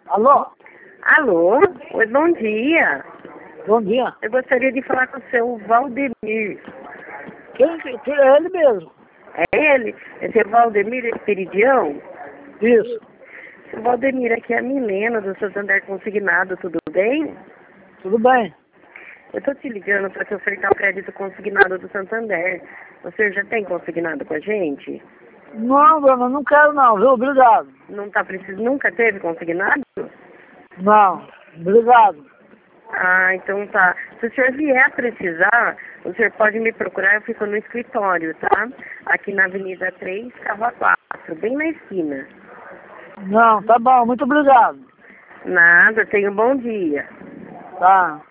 Alô? Alô? Oi, bom dia. Bom dia. Eu gostaria de falar com o seu Valdemir. Quem é ele mesmo? É ele? É seu Valdemir Esperidião? Isso. Seu Valdemir, aqui é a Milena do Santander Consignado, tudo bem? Tudo bem. Eu tô te ligando para te ofertar o crédito consignado do Santander. Você já tem consignado com a gente? Não, dona, não quero não, viu? Obrigado. Não tá precisando, nunca teve consignado? Não, obrigado. Ah, então tá. Se o senhor vier a precisar, o senhor pode me procurar, eu fico no escritório, tá? Aqui na Avenida 3, Cava 4, bem na esquina. Não, tá bom, muito obrigado. Nada, tenha um bom dia. Tá.